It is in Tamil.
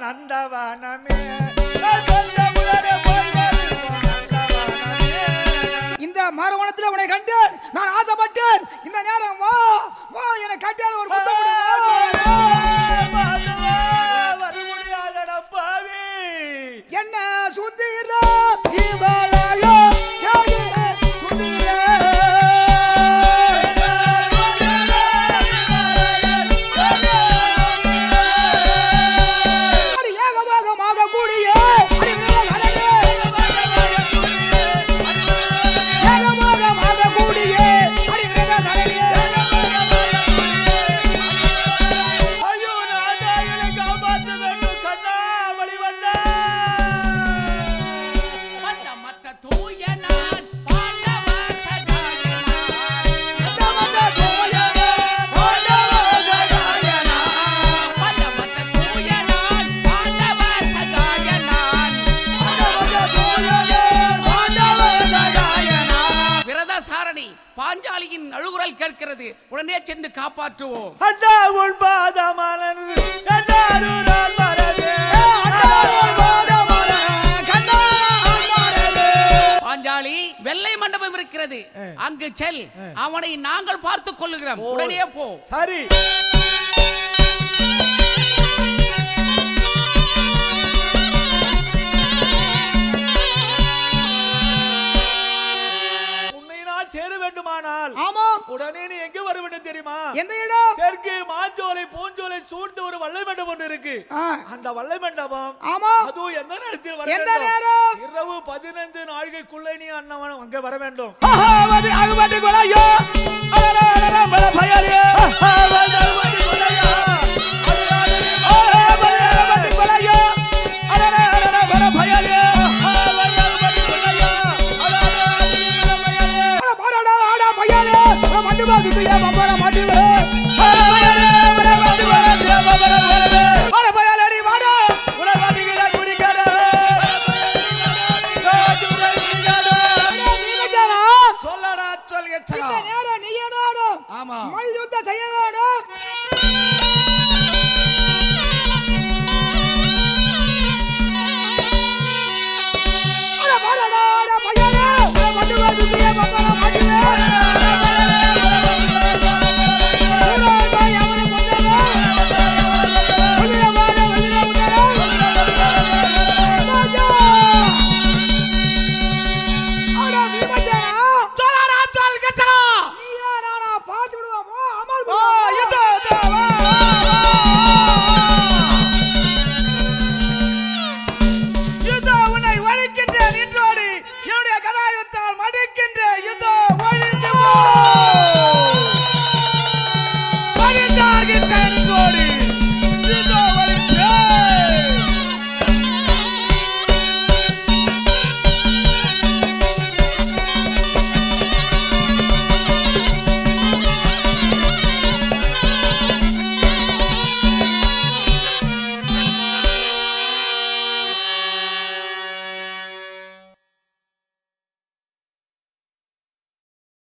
நந்தவனமே இந்த மரவனத்தில் உன்னை கண்டேன், நான் ஆசைப்பட்டேன். இந்த நேரம் வா வா என்னை கட்டியால் ஒரு முத்தம் வர முடியாதடா பாவி. என்ன சுந்தீரா இவளையோ சுந்தீரா ஏகமாக கூடிய பாஞ்சாலியின் அழுகுரல் கேட்கிறது. உடனே சென்று காப்பாற்றுவோம். பாஞ்சாலி, வெள்ளை மண்டபம் இருக்கிறது, அங்கு செல். அவனை நாங்கள் பார்த்துக் கொள்ளுகிறோம். உடனே போ. சரி. சேர வேண்டுமானால் உடனே நீ எங்க வர வேண்டும் தெரியுமா? எந்த இடம்? தெற்கு மாஞ்சோலை பூஞ்சோலை சூழ்ந்த ஒரு வல்லை மண்டபம் ஒன்று இருக்கு. அந்த வல்லை மண்டபம் அதுவும் எந்த நேரத்தில் வர வேண்டும்? இரவு 15 நாழிகைக்குள்ளே நீ அண்ணன் அங்க வர வேண்டும்.